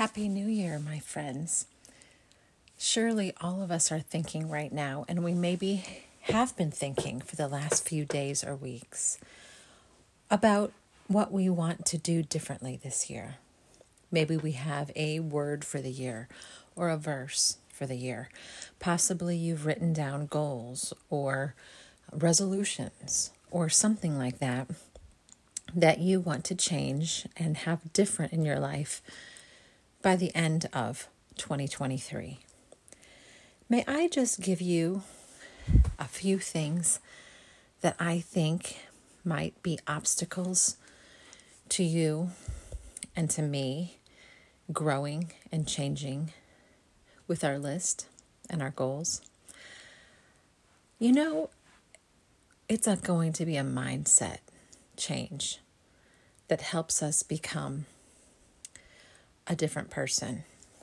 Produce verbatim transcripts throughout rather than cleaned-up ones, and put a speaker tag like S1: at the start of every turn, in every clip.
S1: Happy New Year, my friends. Surely all of us are thinking right now, and we maybe have been thinking for the last few days or weeks about what we want to do differently this year. Maybe we have a word for the year or a verse for the year. Possibly you've written down goals or resolutions or something like that that you want to change and have different in your life by the end of twenty twenty-three. May I just give you a few things that I think might be obstacles to you and to me growing and changing with our list and our goals. You know, it's a, going to be a mindset change that helps us become a different person.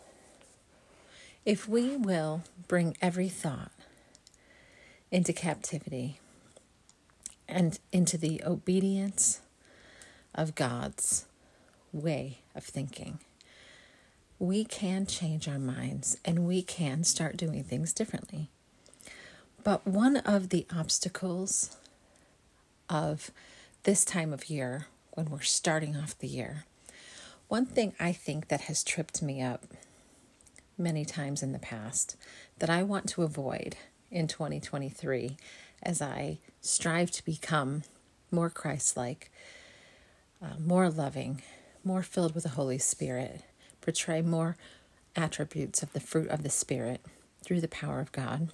S1: If we will bring every thought into captivity and into the obedience of God's way of thinking, we can change our minds and we can start doing things differently. But one of the obstacles of this time of year, when we're starting off the year, one thing I think that has tripped me up many times in the past that I want to avoid in twenty twenty-three as I strive to become more Christ-like, uh, more loving, more filled with the Holy Spirit, portray more attributes of the fruit of the Spirit through the power of God.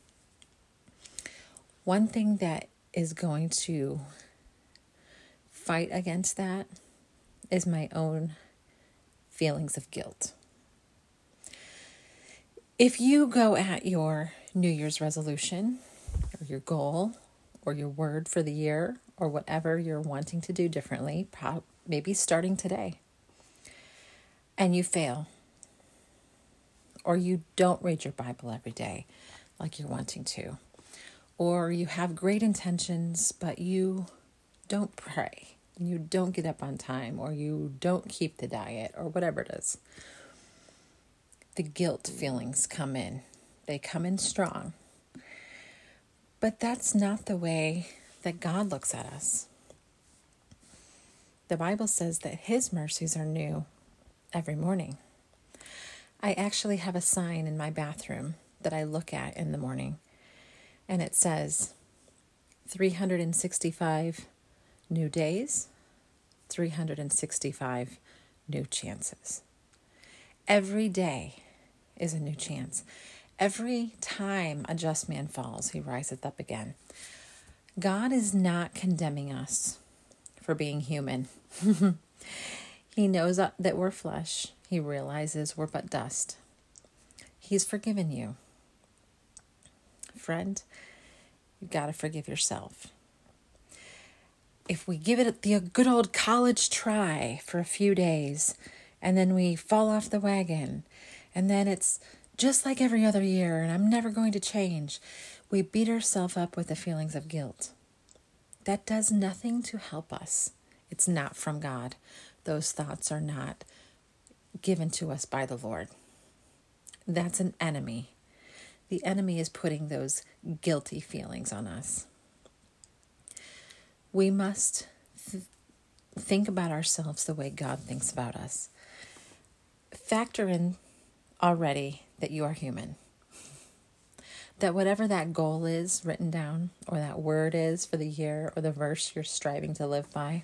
S1: One thing that is going to fight against that is my own feelings of guilt. If you go at your New Year's resolution or your goal or your word for the year or whatever you're wanting to do differently, maybe starting today, and you fail, or you don't read your Bible every day like you're wanting to, or you have great intentions but you don't pray, you don't get up on time, or you don't keep the diet, or whatever it is, the guilt feelings come in. They come in strong. But that's not the way that God looks at us. The Bible says that His mercies are new every morning. I actually have a sign in my bathroom that I look at in the morning, and it says three hundred sixty-five new days, three hundred sixty-five new chances. Every day is a new chance. Every time a just man falls, he riseth up again. God is not condemning us for being human. He knows that we're flesh. He realizes we're but dust. He's forgiven you. Friend, you've got to forgive yourself. If we give it the good old college try for a few days, and then we fall off the wagon, and then it's just like every other year, and I'm never going to change, we beat ourselves up with the feelings of guilt. That does nothing to help us. It's not from God. Those thoughts are not given to us by the Lord. That's an enemy. The enemy is putting those guilty feelings on us. We must th- think about ourselves the way God thinks about us. Factor in already that you are human. That whatever that goal is written down, or that word is for the year, or the verse you're striving to live by,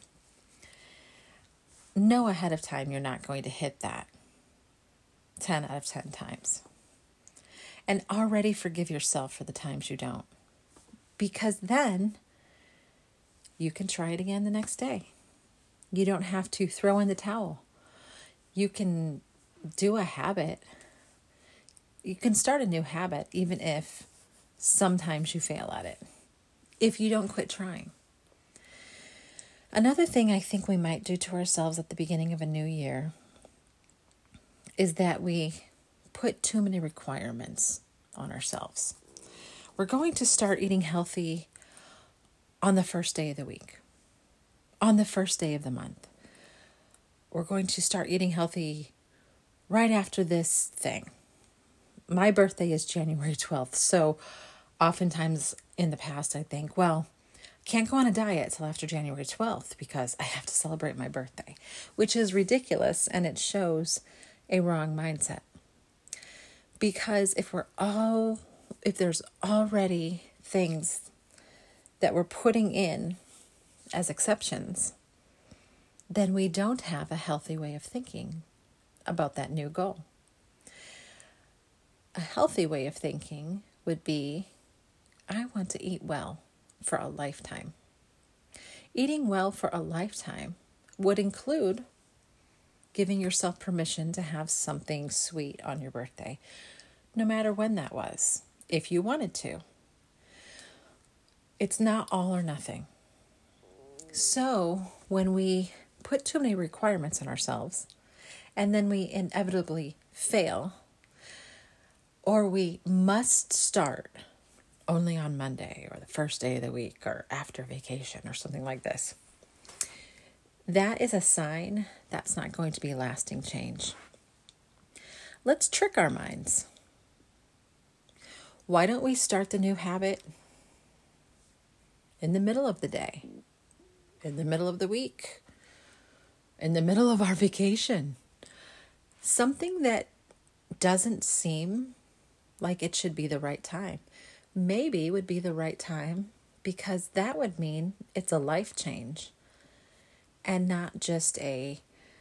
S1: know ahead of time you're not going to hit that ten out of ten times. And already forgive yourself for the times you don't. Because then you can try it again the next day. You don't have to throw in the towel. You can do a habit. You can start a new habit even if sometimes you fail at it, if you don't quit trying. Another thing I think we might do to ourselves at the beginning of a new year is that we put too many requirements on ourselves. We're going to start eating healthy on the first day of the week, on the first day of the month. We're going to start eating healthy right after this thing. My birthday is January twelfth, so oftentimes in the past I think, well, can't go on a diet till after January twelfth because I have to celebrate my birthday, which is ridiculous, and it shows a wrong mindset. Because if we're all, if there's already things that we're putting in as exceptions, then we don't have a healthy way of thinking about that new goal. A healthy way of thinking would be, I want to eat well for a lifetime. Eating well for a lifetime would include giving yourself permission to have something sweet on your birthday, no matter when that was, if you wanted to. It's not all or nothing. So when we put too many requirements on ourselves, and then we inevitably fail, or we must start only on Monday or the first day of the week or after vacation or something like this, that is a sign that's not going to be lasting change. Let's trick our minds. Why don't we start the new habit in the middle of the day, in the middle of the week, in the middle of our vacation? Something that doesn't seem like it should be the right time. Maybe would be the right time because that would mean it's a life change and not just a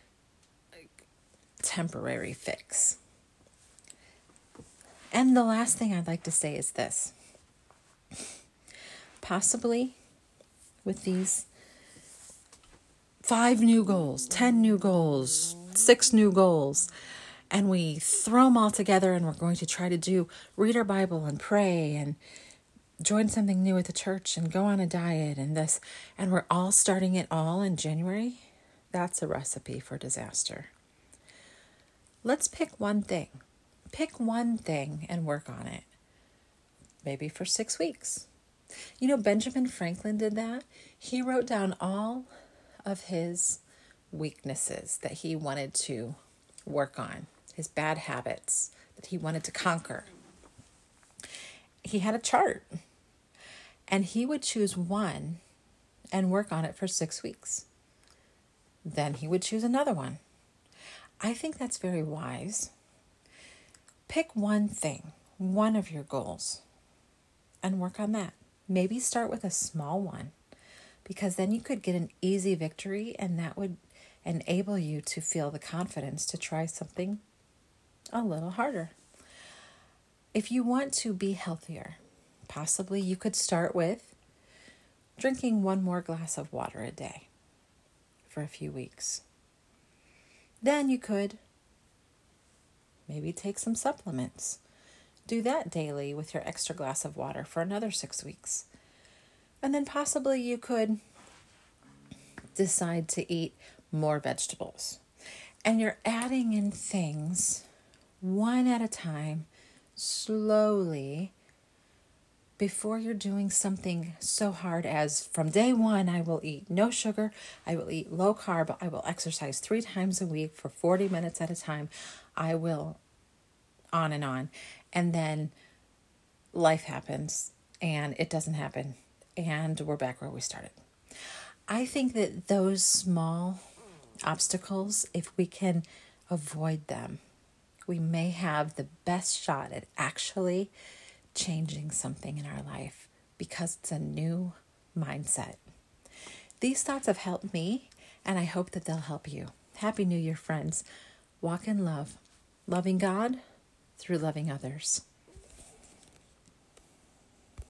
S1: temporary fix. And the last thing I'd like to say is this. Possibly with these five new goals, ten new goals, six new goals, and we throw them all together and we're going to try to do, read our Bible and pray and join something new at the church and go on a diet and this, and we're all starting it all in January, that's a recipe for disaster. Let's pick one thing. Pick one thing and work on it. Maybe for six weeks. You know, Benjamin Franklin did that. He wrote down all of his weaknesses that he wanted to work on, his bad habits that he wanted to conquer. He had a chart, and he would choose one and work on it for six weeks. Then he would choose another one. I think that's very wise. Pick one thing, one of your goals, and work on that. Maybe start with a small one, because then you could get an easy victory, and that would enable you to feel the confidence to try something a little harder. If you want to be healthier, possibly you could start with drinking one more glass of water a day for a few weeks. Then you could maybe take some supplements. Do that daily with your extra glass of water for another six weeks. And then possibly you could decide to eat more vegetables. And you're adding in things one at a time, slowly, before you're doing something so hard as from day one, I will eat no sugar, I will eat low carb, I will exercise three times a week for forty minutes at a time, I will on and on. And then life happens and it doesn't happen and we're back where we started. I think that those small obstacles, if we can avoid them, we may have the best shot at actually changing something in our life because it's a new mindset. These thoughts have helped me, and I hope that they'll help you. Happy New Year, friends. Walk in love, loving God through loving others.